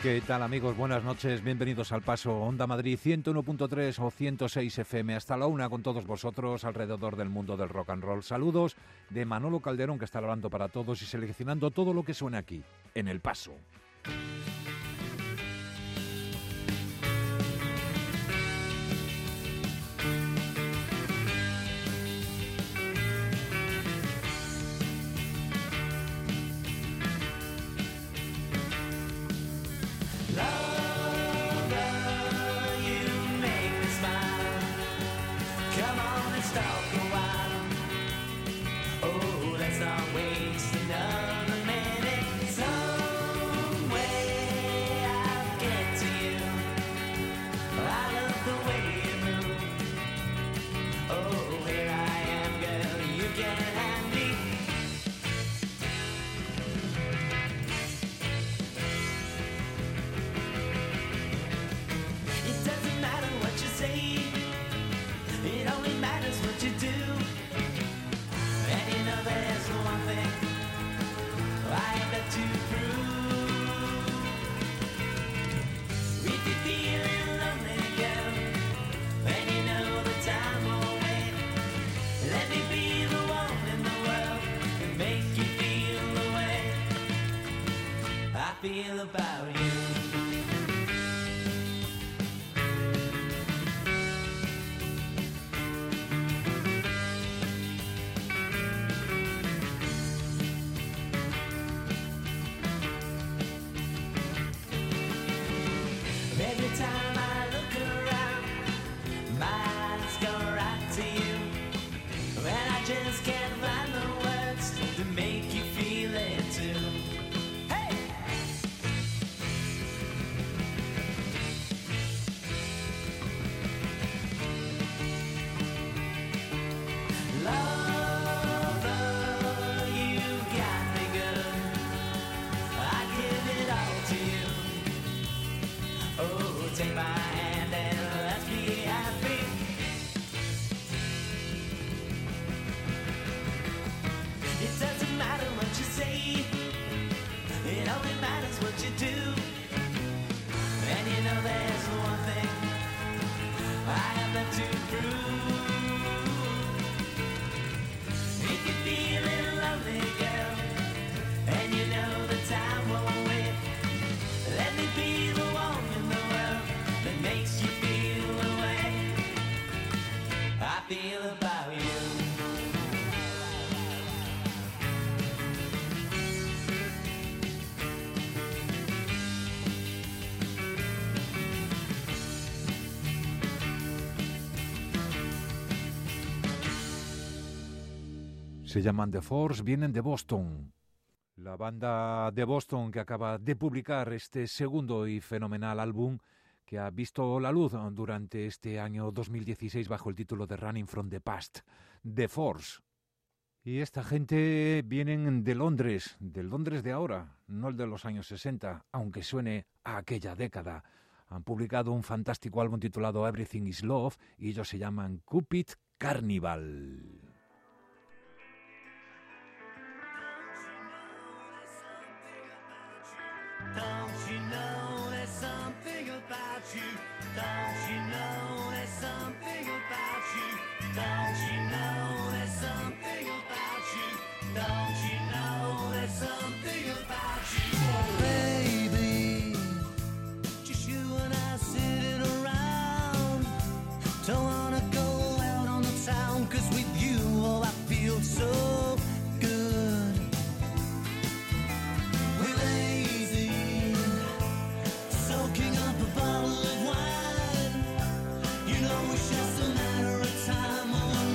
¿Qué tal, amigos? Buenas noches, bienvenidos al Paso Onda Madrid 101.3 o 106 FM hasta la 1 con todos vosotros alrededor del mundo del rock and roll. Saludos de Manolo Calderón, que está hablando para todos y seleccionando todo lo que suena aquí, en El Paso. Feel about you. Every time I look around, my eyes go right to you, and I just can't find the words to make you feel it too. Take my hand and let's be happy. It doesn't matter what you say, it only matters what you do. And you know there's one thing I have left to prove. If you're feeling lonely, girl, and you know the time won't wait, let me be the one in the world that makes you feel the way I feel about you. Se llaman The Force, vienen de Boston. La banda de Boston que acaba de publicar este segundo y fenomenal álbum que ha visto la luz durante este año 2016 bajo el título de Running from the Past, The Force. Y esta gente vienen de Londres, del Londres de ahora, no el de los años 60, aunque suene a aquella década. Han publicado un fantástico álbum titulado Everything is Love y ellos se llaman Cupid Carnival. Don't you know there's something about you? Don't you know there's something about you? Don't you know there's something about you? Don't you know there's something about you? Oh, baby, just you and I sitting around. Don't wanna go out on the town, 'cause with you, oh, I feel so good. We're lazy, soaking up a bottle of wine. You know it's just a matter of time.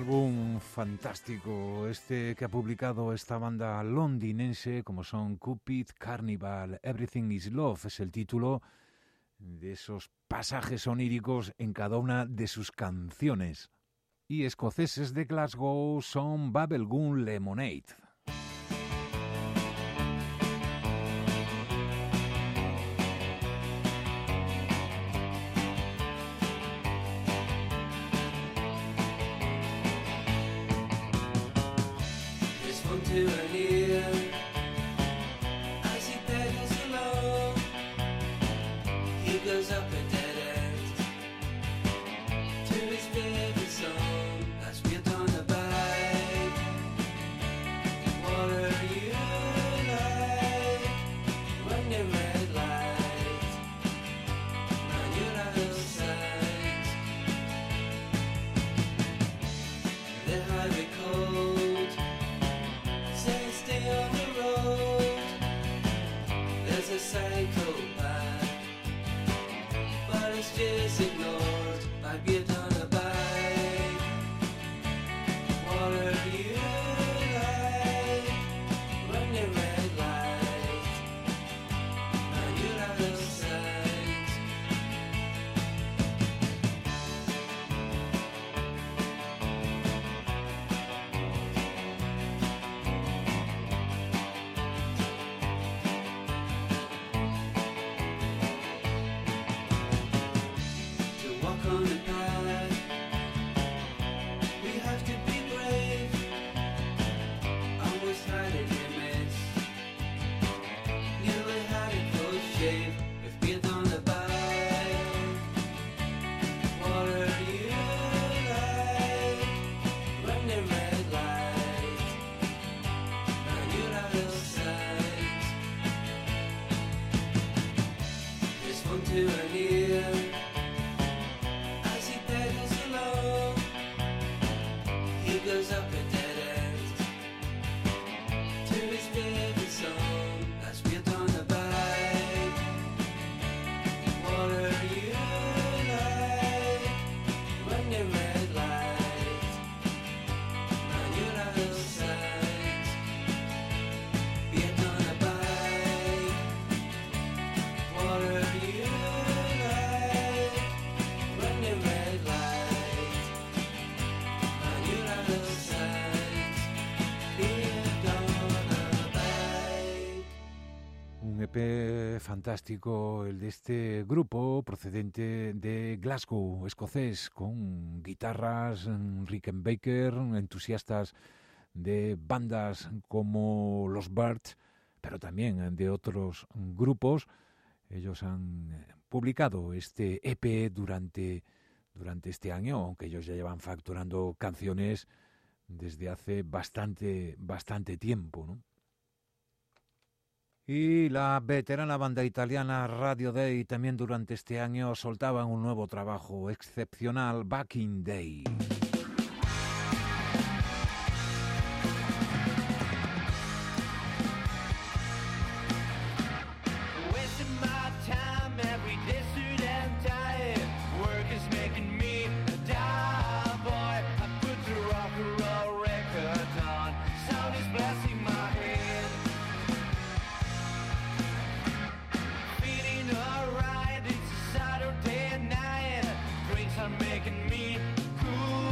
álbum fantástico este que ha publicado esta banda londinense, como son Cupid, Carnival, Everything is Love, es el título de esos pasajes oníricos en cada una de sus canciones. Y escoceses de Glasgow son Bubblegum Lemonade. To an ear as he pedals along, he goes up a dead end to his favorite song. As we're on the bike, what are you like? Running red light, now you're out of sight. The highway cold, stay on the road. There's a psychopath, but it's just ignored by being on a bike. What are you like? Running red light, now you're out of sight. On the path, we have to be brave. Always hiding your mess. Nearly had a close shave. If being on the bike, what are you like? Running red light, now you're out of sight. This one to an ear. Goes up a dead end to his favorite song. As we're on the bike, what are you like? Running red light, now you're out of sight. Being on a bike, what are you like? Running red light. Un EP fantástico, el de este grupo procedente de Glasgow, escocés, con guitarras, Rickenbacker, entusiastas de bandas como los Birds, pero también de otros grupos. Ellos han publicado este EP durante este año, aunque ellos ya llevan facturando canciones desde hace bastante tiempo, ¿no? Y la veterana banda italiana Radio Day también durante este año soltaban un nuevo trabajo excepcional, Back in Day. Making me cool.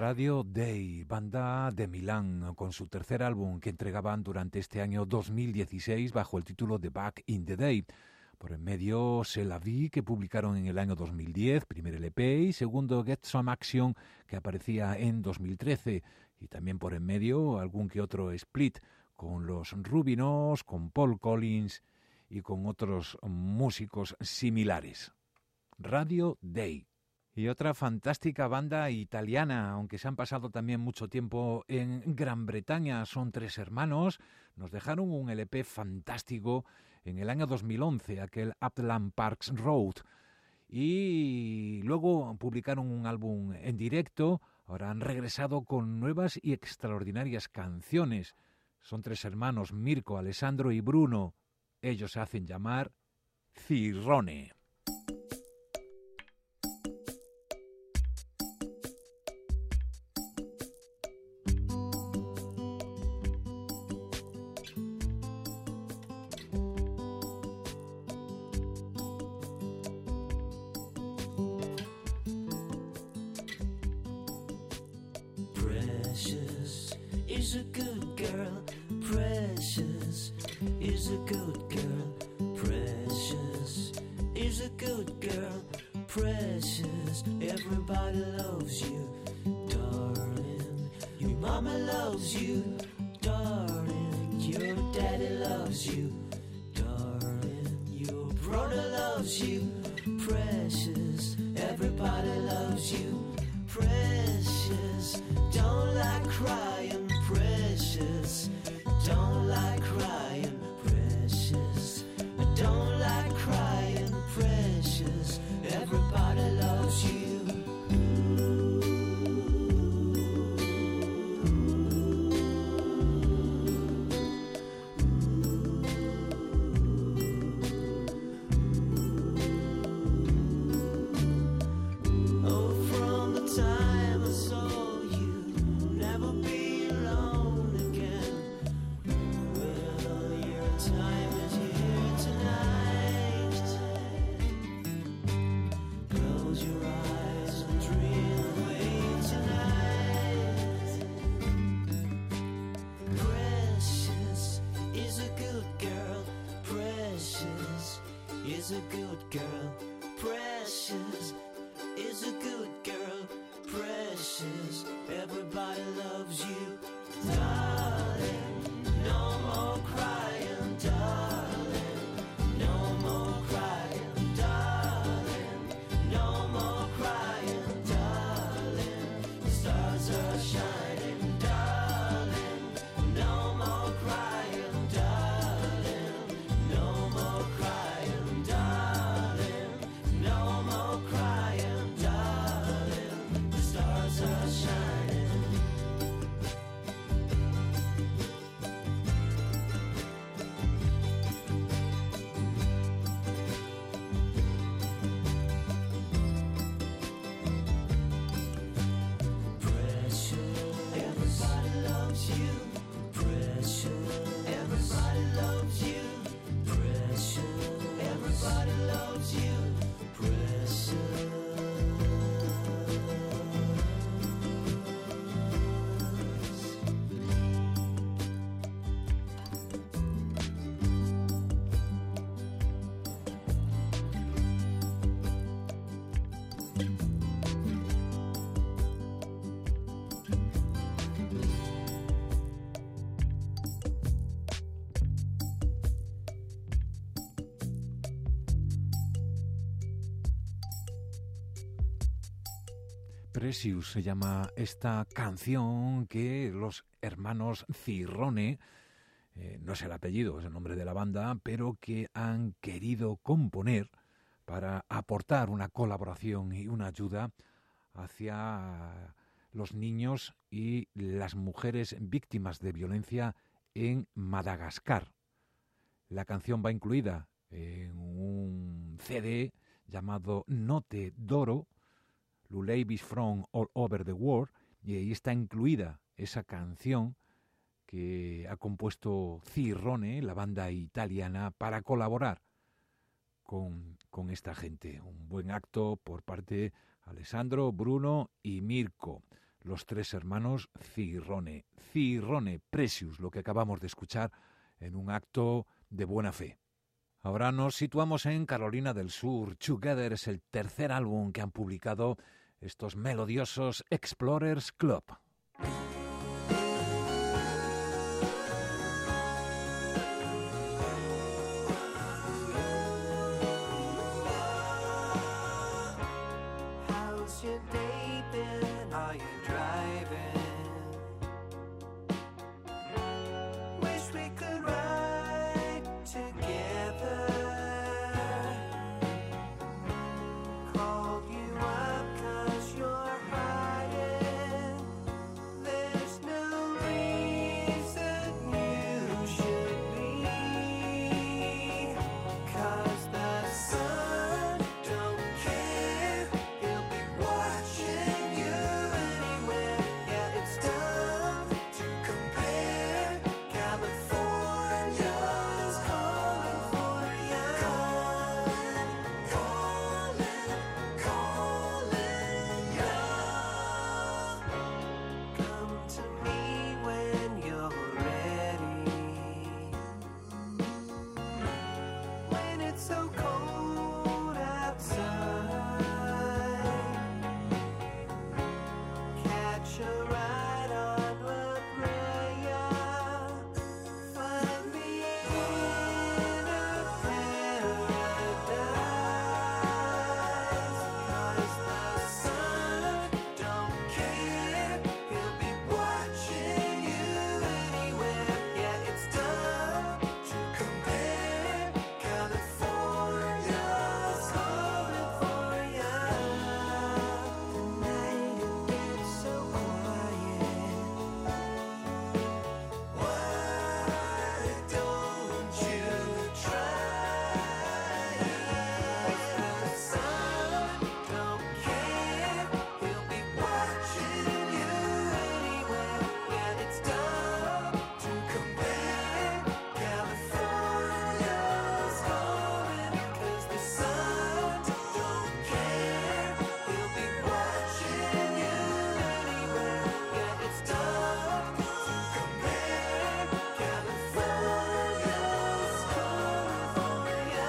Radio Day, banda de Milán, con su tercer álbum que entregaban durante este año 2016 bajo el título de Back in the Day. Por en medio, C'est la vie, que publicaron en el año 2010, primer LP, y segundo Get Some Action, que aparecía en 2013. Y también por en medio algún que otro split con los Rubinos, con Paul Collins y con otros músicos similares. Radio Day. Y otra fantástica banda italiana, aunque se han pasado también mucho tiempo en Gran Bretaña, son tres hermanos, nos dejaron un LP fantástico en el año 2011, aquel Upland Parks Road, y luego publicaron un álbum en directo. Ahora han regresado con nuevas y extraordinarias canciones. Son tres hermanos, Mirko, Alessandro y Bruno. Ellos se hacen llamar Cirrone. Precious is a good girl. Precious is a good girl. Precious is a good girl. Precious, everybody loves you, darling. Your mama loves you, darling. Your daddy loves you, darling. Your brother loves you, precious. Everybody loves you. Precious, don't like crying, precious. Don't like crying, precious. Don't like crying, precious. Everybody loves you. Is a good girl, precious. Is a good girl, precious. Everybody loves you, darling. No more crying, darling. No more crying, darling. No more crying, darling. The stars are shining, darling. No more crying, darling. No more crying, darling. No more crying, darling. The stars are shining. Precious, everybody loves you. Precious, everybody loves you. Precious, everybody loves you. Precious. Precious se llama esta canción que los hermanos Cirrone, no es el apellido, es el nombre de la banda, pero que han querido componer para aportar una colaboración y una ayuda hacia los niños y las mujeres víctimas de violencia en Madagascar. La canción va incluida en un CD llamado Note d'Oro, Lullabies from All Over the World, y ahí está incluida esa canción que ha compuesto Cirrone, la banda italiana, para colaborar con esta gente. Un buen acto por parte de Alessandro, Bruno y Mirko. los tres hermanos Cirrone. Cirrone Precious, lo que acabamos de escuchar en un acto de buena fe. Ahora nos situamos en Carolina del Sur. Together es el tercer álbum que han publicado estos melodiosos Explorers Club. How's your day been? Are you driving? Wish we could ride together. Called you up 'cause you're hiding. There's no reason you should be, 'cause the sun don't care. He'll be watching you anywhere. Yeah, it's tough to compare. California's calling for you. Calling you. Come to me when you're ready. When it's so cold outside, catch a ride on La Brea. Find me in a paradise. 'Cause the sun don't care. He'll be watching you anywhere. Yeah, it's tough to compare. California's calling for you. Tonight it gets so quiet. Why don't you try? The sun don't care. He'll be watching you anywhere. Yeah, it's tough to compare. California's calling 'cause the sun don't care. He'll be watching you anywhere. Yeah, it's tough to compare. California's calling for you.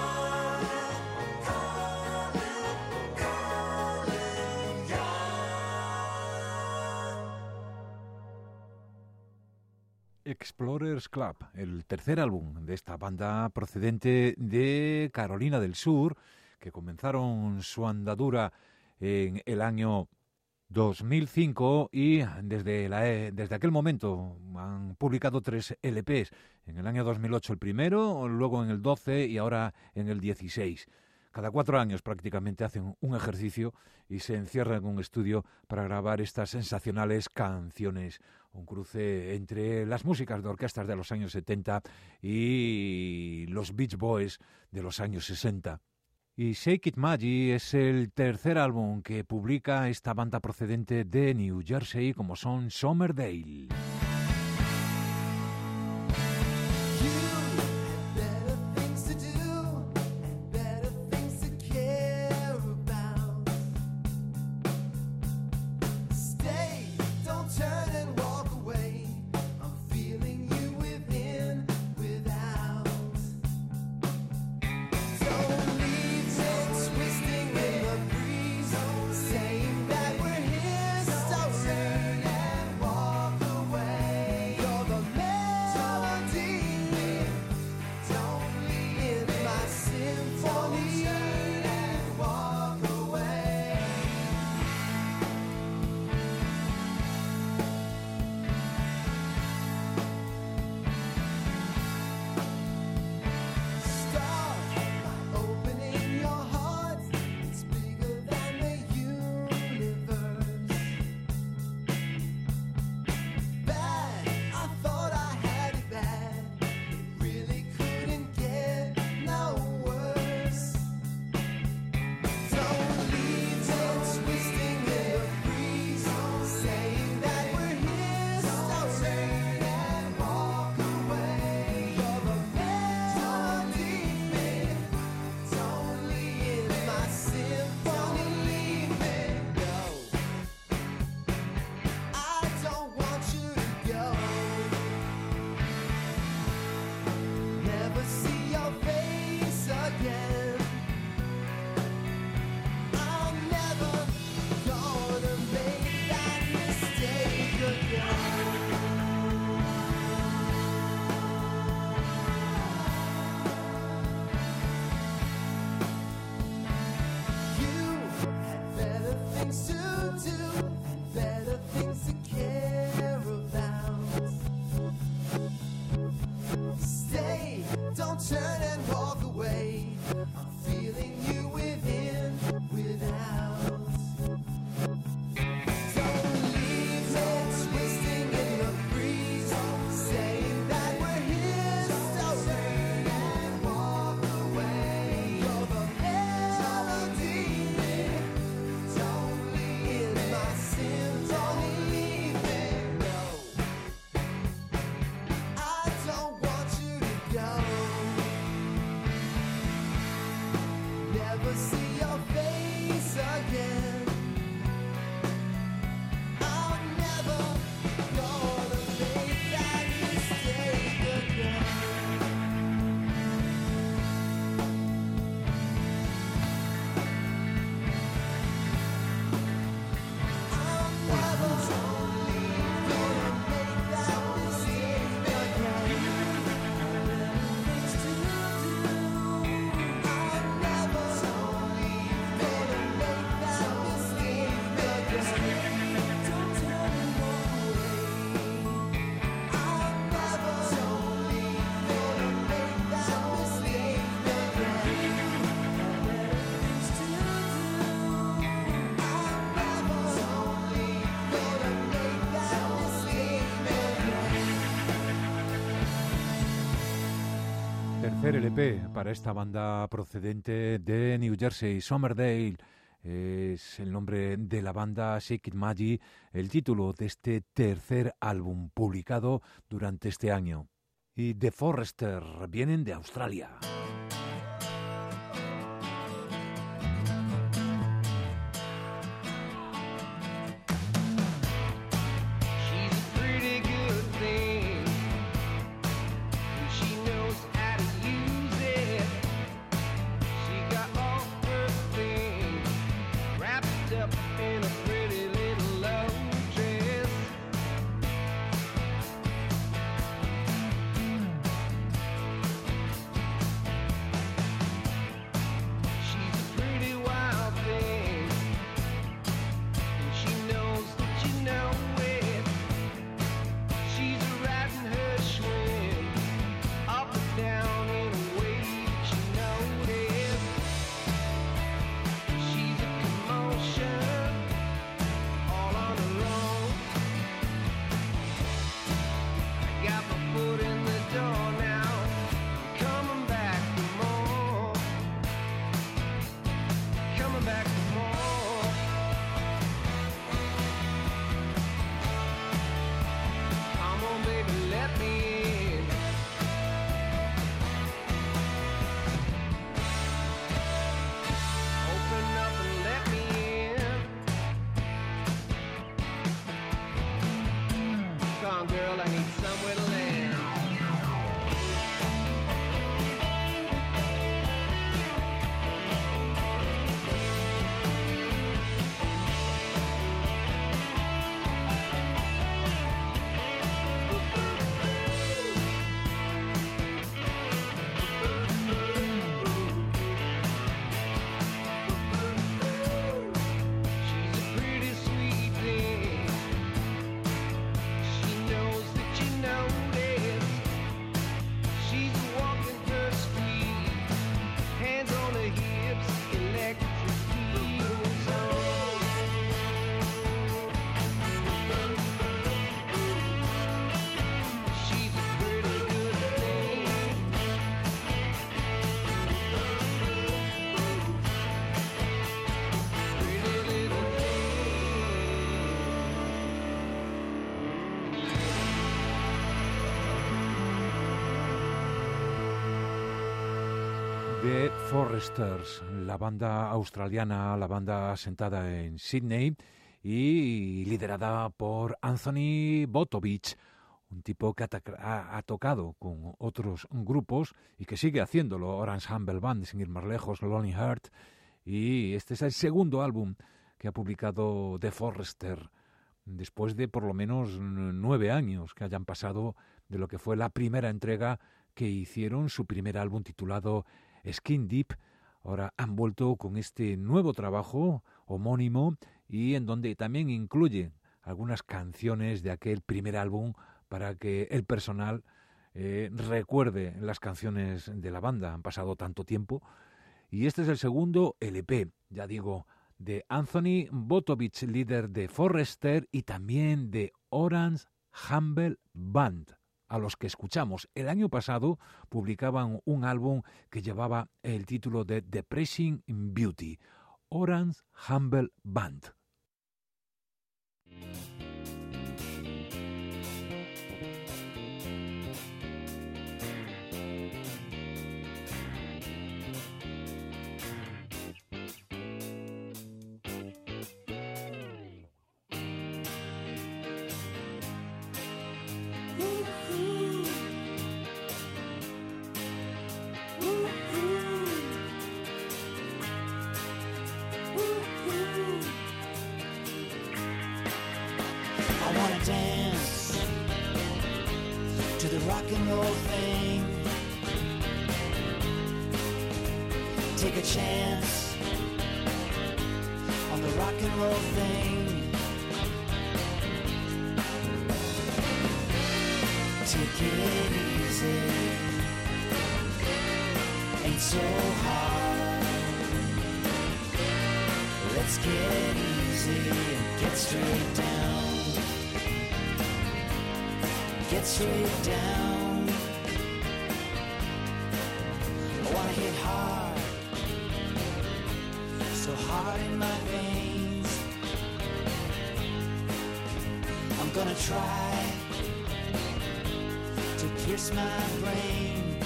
Calling you. Explorers Club, el tercer álbum de esta banda procedente de Carolina del Sur, que comenzaron su andadura en el año 2005 y desde aquel momento han publicado 3 LPs. En el año 2008 el primero, luego en el 12 y ahora en el 16. Cada 4 años prácticamente hacen un ejercicio y se encierran en un estudio para grabar estas sensacionales canciones. Un cruce entre las músicas de orquestas de los años 70 y los Beach Boys de los años 60. Y Shake It Maggie es el tercer álbum que publica esta banda procedente de New Jersey, como son Somerdale. Better things to do and better things to care about. Stay, don't turn and walk away. I'm feeling you within, without. Don't leave me twisting in the breeze, saying that we're history and walk away. again. I'm never gonna make that mistake again. You had better things to do, better things to care about. Stay, don't turn and walk away. I'm feeling you within, without. Don't leave me twisting in the breeze, saying that we're here so turn and walk away. You're the melody, don't leave in my sin, don't leave me, no. I don't want you to go. Never see your face again. I'm never gonna make that mistake again. I'm never gonna make that mistake again. Things to do. I'm never gonna make that mistake again. Don't turn and walk away. I'm never gonna make that mistake again. Things to do. I'm never gonna make that mistake again. Tercer LP para esta banda procedente de New Jersey, Somerdale. Es el nombre de la banda Shake It Magic, el título de este tercer álbum publicado durante este año. Y The Forester vienen de Australia. She's a pretty good thing, and she knows how to use it. She got all her things wrapped up in a pretty little love dress. She's a pretty wild thing, and she knows that you know it. She's riding her swing up and down in a way that you notice. She's a commotion all on her own. I got my foot in the door now. I'm coming back for more. Coming back for more. Come on, baby, let me in. Open up and let me in. Come on, girl, I need somewhere to land. She's a pretty sweet thing. She knows that you notice. She's walking her street, hands on her hips, electric heels on. She's a pretty good thing. Pretty little The Foresters, la banda australiana, la banda asentada en Sydney y liderada por Anthony Botovich, un tipo que ha tocado con otros grupos y que sigue haciéndolo, Orange Humble Band, sin ir más lejos, Lonely Heart, y este es el segundo álbum que ha publicado The Forester, después de por lo menos 9 años que hayan pasado de lo que fue la primera entrega que hicieron, su primer álbum titulado Skin Deep. Ahora han vuelto con este nuevo trabajo homónimo y en donde también incluye algunas canciones de aquel primer álbum para que el personal recuerde las canciones de la banda. Han pasado tanto tiempo. Y este es el segundo LP, ya digo, de Anthony Botovich, líder de Forester y también de Orange Humble Band, a los que escuchamos. El año pasado publicaban un álbum que llevaba el título de Depressing Beauty, Orange Humble Band. I wanna dance to the rock and roll thing. Take a chance on the rock and roll thing. Take it easy, ain't so hard. Let's get easy and get straight down. Get straight down. I wanna hit hard, so hard in my veins. I'm gonna try to pierce my brain.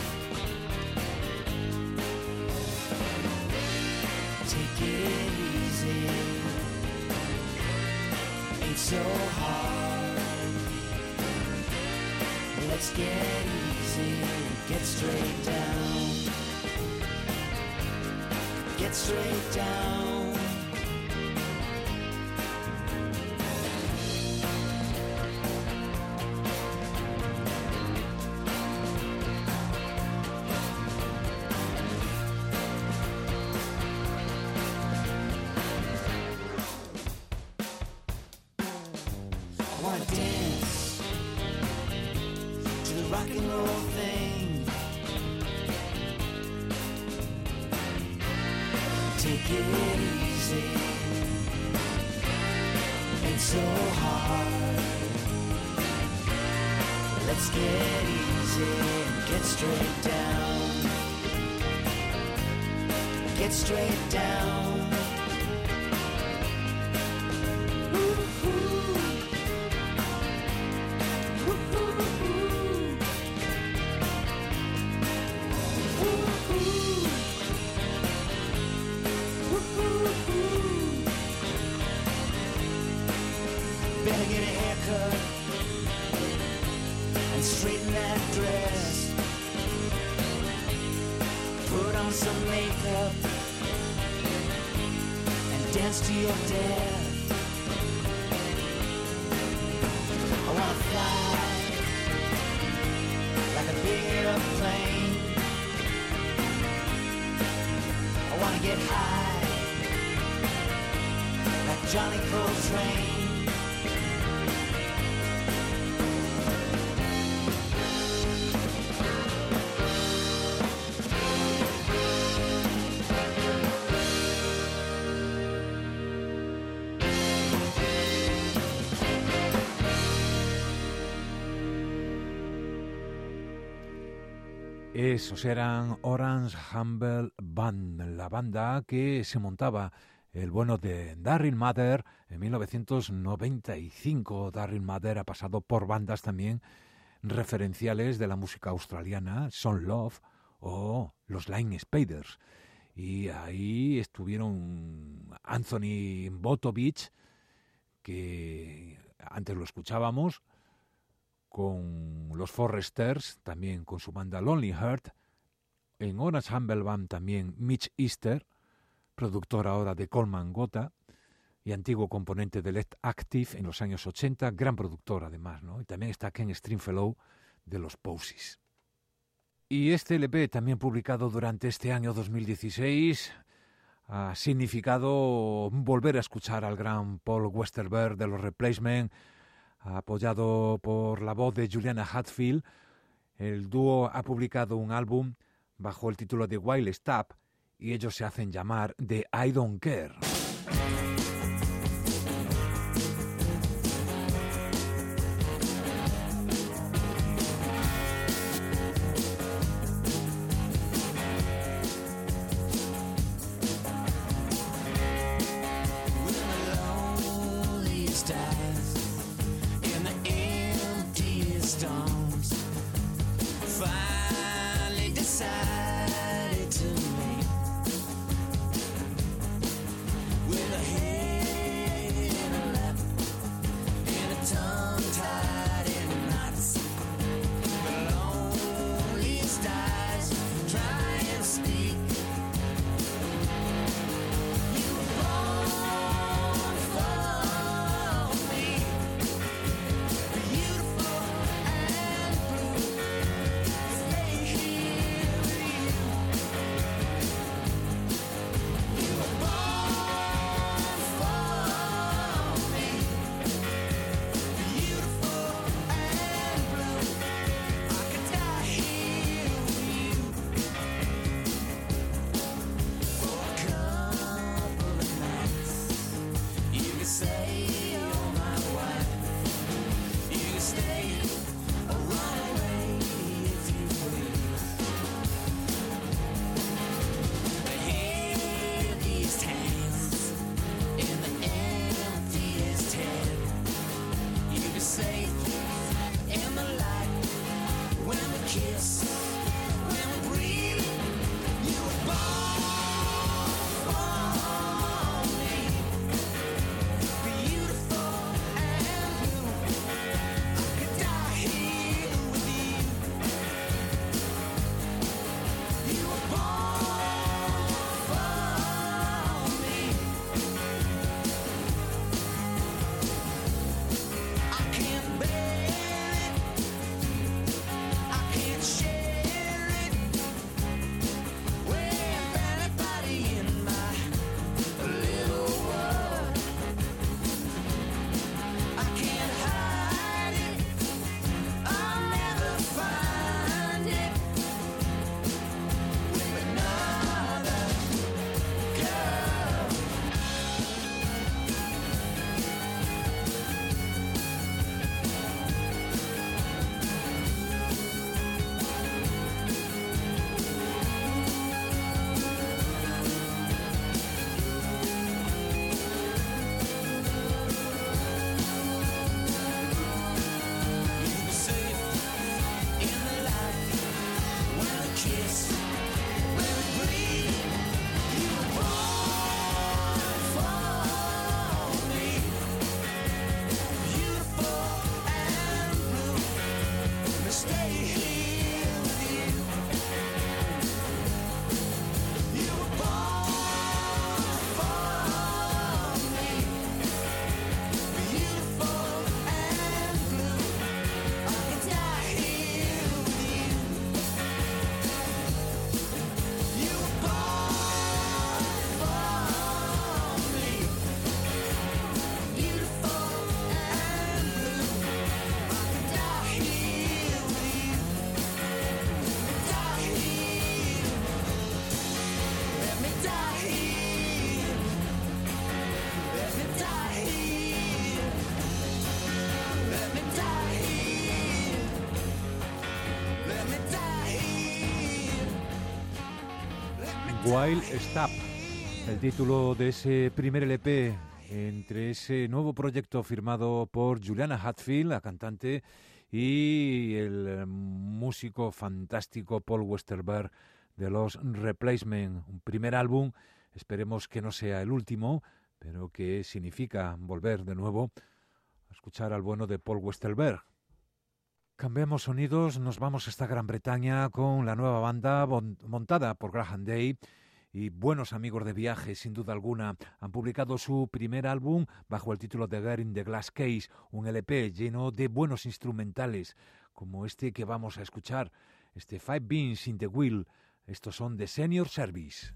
Take it easy, ain't so hard. Let's get easy, get straight down. Get straight down. I wanna dance to the rock and roll thing. Take it easy, ain't so hard. Let's get easy and get straight down. Get straight down. Better get a haircut and straighten that dress. Put on some makeup and dance to your death. I wanna fly like a big airplane. I wanna get high like Johnny Coltrane. Esos eran Orange Humble Band, la banda que se montaba el bueno de Darryl Mather en 1995. Darryl Mather ha pasado por bandas también referenciales de la música australiana, Son Love o los Line Spaders. Y ahí estuvieron Anthony Botovich, que antes lo escuchábamos, con los Forresters, también con su banda Lonely Heart. En Orange Humble Band también Mitch Easter, productor ahora de Coleman Gotha y antiguo componente de Led Active en los años 80, gran productor además, ¿no? Y también está Ken Stringfellow de los Posies. Y este LP, también publicado durante este año 2016, ha significado volver a escuchar al gran Paul Westerberg de los Replacements, apoyado por la voz de Juliana Hatfield. El dúo ha publicado un álbum bajo el título de Wild Step y ellos se hacen llamar The I Don't Care. Wild Step, el título de ese primer LP, entre ese nuevo proyecto firmado por Juliana Hatfield, la cantante, y el músico fantástico Paul Westerberg de los Replacements. Un primer álbum, esperemos que no sea el último, pero que significa volver de nuevo a escuchar al bueno de Paul Westerberg. Cambiamos sonidos, nos vamos hasta Gran Bretaña con la nueva banda montada por Graham Day y buenos amigos de viaje, sin duda alguna. Han publicado su primer álbum bajo el título de Girl in the Glass Case, un LP lleno de buenos instrumentales, como este que vamos a escuchar, este Five Beans in the Wheel. Estos son de Senior Service.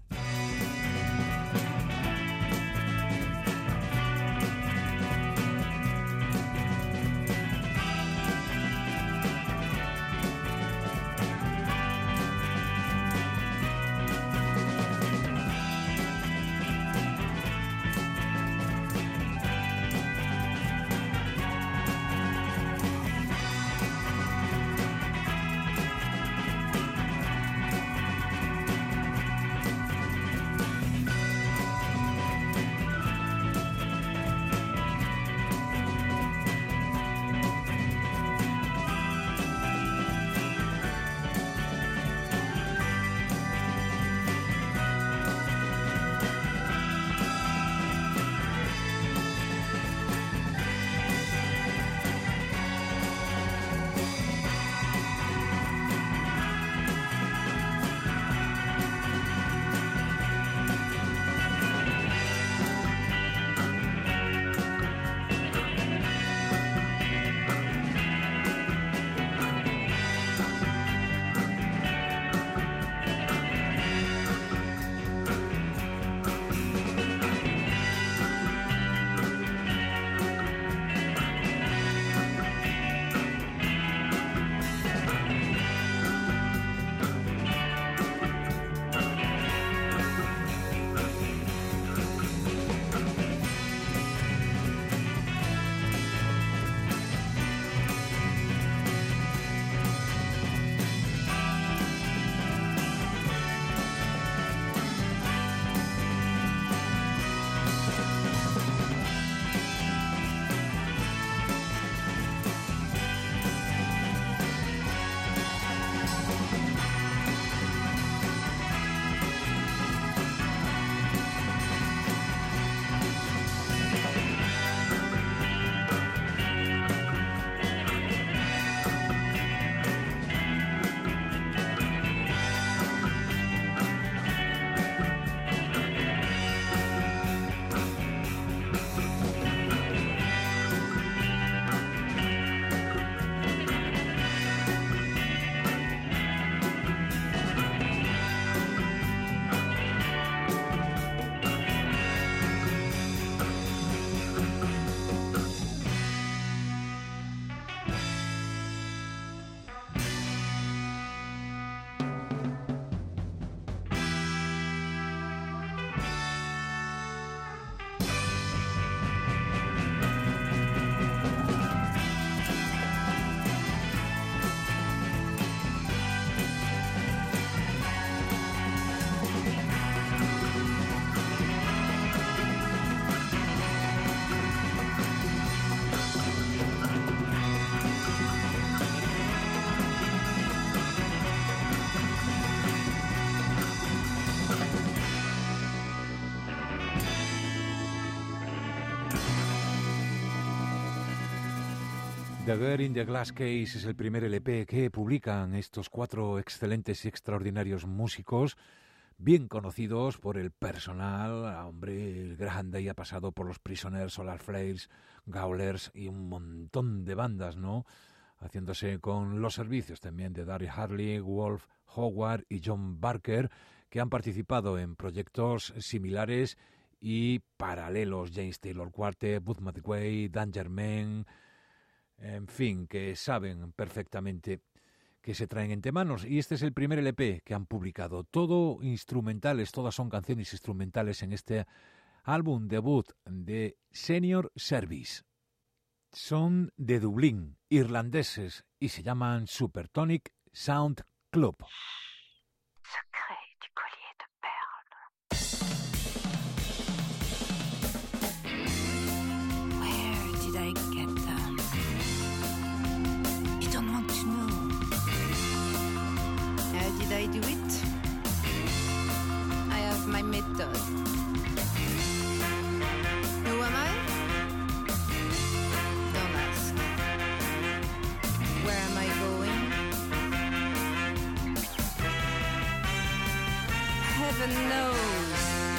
The Girl in the Glass Case es el primer LP que publican estos cuatro excelentes y extraordinarios músicos, bien conocidos por el personal. Hombre, el Graham Day ha pasado por los Prisoners, Solar Flares, Gowlers y un montón de bandas, ¿no? Haciéndose con los servicios también de Darry Harley, Wolf Howard y John Barker, que han participado en proyectos similares y paralelos. James Taylor Quartet, Bud McWay, Dan Germain, en fin, que saben perfectamente que se traen entre manos. Y este es el primer LP que han publicado. Todo instrumentales, todas son canciones instrumentales en este álbum debut de Senior Service. Son de Dublín, irlandeses, y se llaman Supertonic Sound Club. Secret du collier de perles. Where did I get them? You don't want to know. How did I do it? I have my method. Who am I? Don't ask. Where am I going? even knows.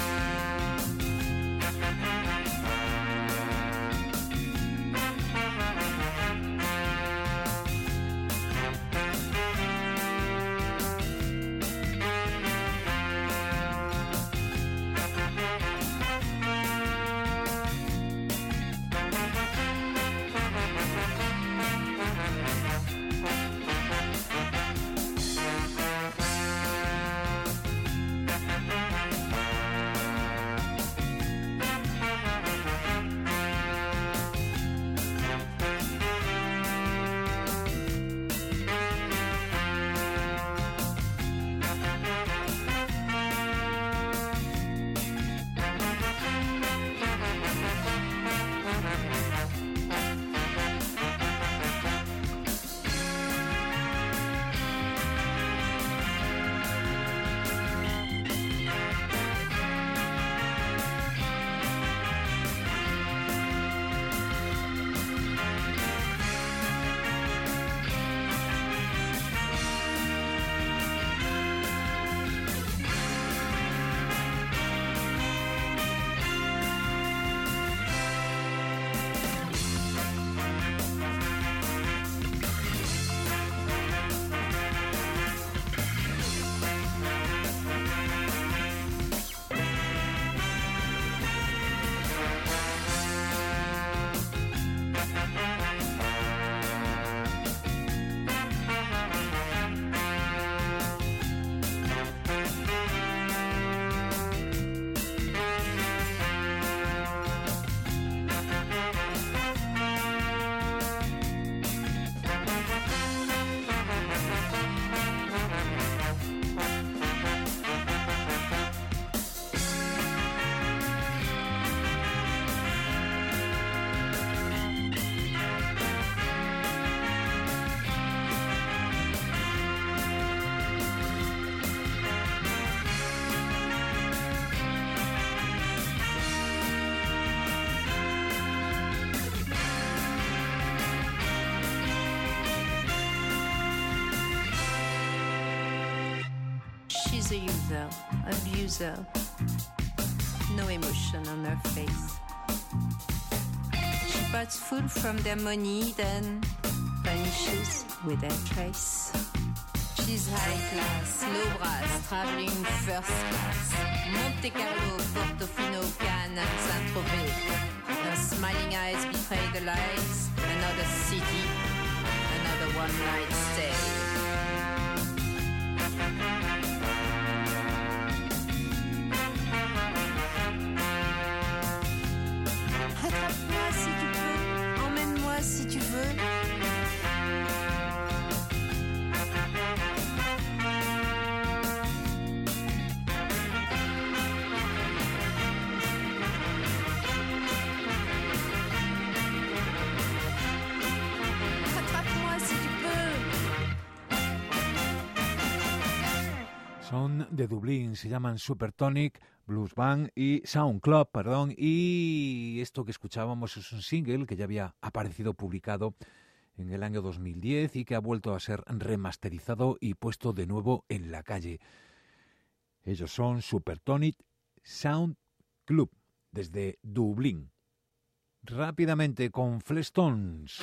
She's a user, abuser, no emotion on her face. She buys food from their money, then vanishes with their trace. She's high class, low brass, traveling first class. Monte Carlo, Portofino, Cannes, Saint-Tropez. Her smiling eyes betray the lies. Another city, another one-night stay. Rattrape-moi si tu peux, emmène-moi si tu veux. Rattrape-moi si tu peux. Son de Dublín, se llaman Supertonic Blues Band y Sound Club, perdón, y esto que escuchábamos es un single que ya había aparecido publicado en el año 2010 y que ha vuelto a ser remasterizado y puesto de nuevo en la calle. Ellos son Supertonic Sound Club, desde Dublín. Rápidamente con Flestones.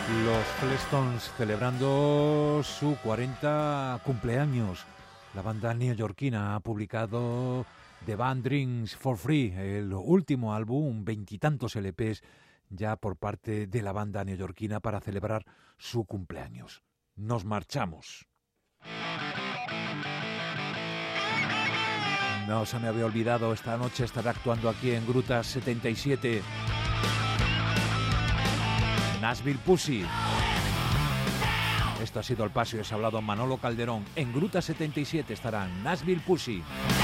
Los Flintstones celebrando su 40 cumpleaños. La banda neoyorquina ha publicado The Band Drinks for Free, el último álbum, 20 y tantos LPs ya por parte de la banda neoyorquina para celebrar su cumpleaños. Nos marchamos. No se me había olvidado, esta noche estará actuando aquí en Gruta 77. Nashville Pussy. Esto ha sido El Paso y os ha hablado Manolo Calderón. En Gruta 77 estarán Nashville Pussy.